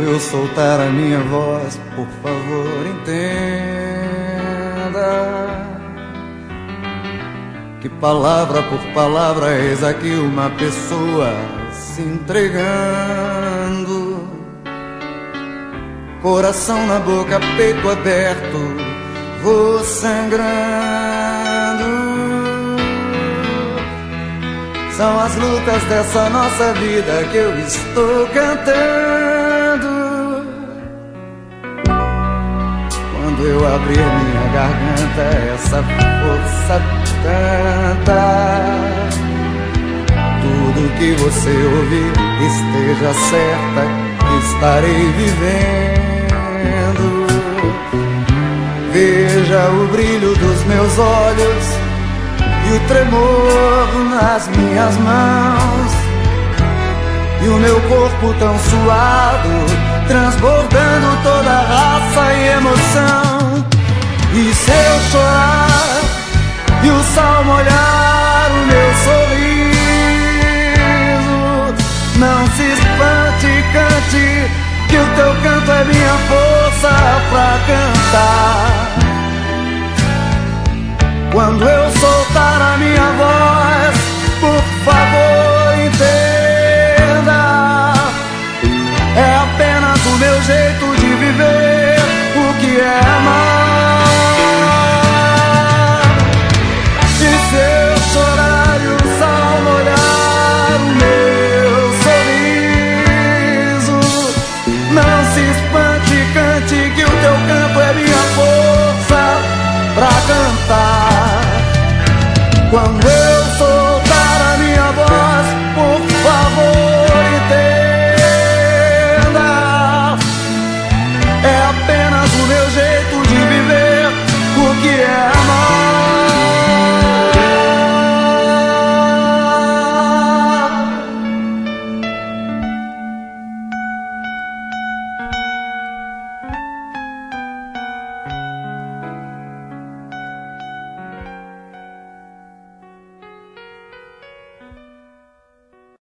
eu soltar a minha voz, por favor, entenda que palavra por palavra eis aqui uma pessoa se entregando, coração na boca, peito aberto, vou sangrando. São as lutas dessa nossa vida que eu estou cantando. Quando eu abrir minha garganta, essa força tanta, tudo que você ouvir, esteja certa que estarei vivendo. Veja o brilho dos meus olhos e o tremor nas minhas mãos, e o meu corpo tão suado, transbordando toda raça e emoção. E se eu chorar e o sol molhar o meu sorriso, não se espante, cante, que o teu canto é minha força pra cantar. Quando eu soltar a minha voz, por favor, entenda, é apenas o meu jeito de viver o que é amar. E se eu chorar e o sol molhar o meu sorriso, não se espante, cante, que o teu canto é minha força pra cantar. Quando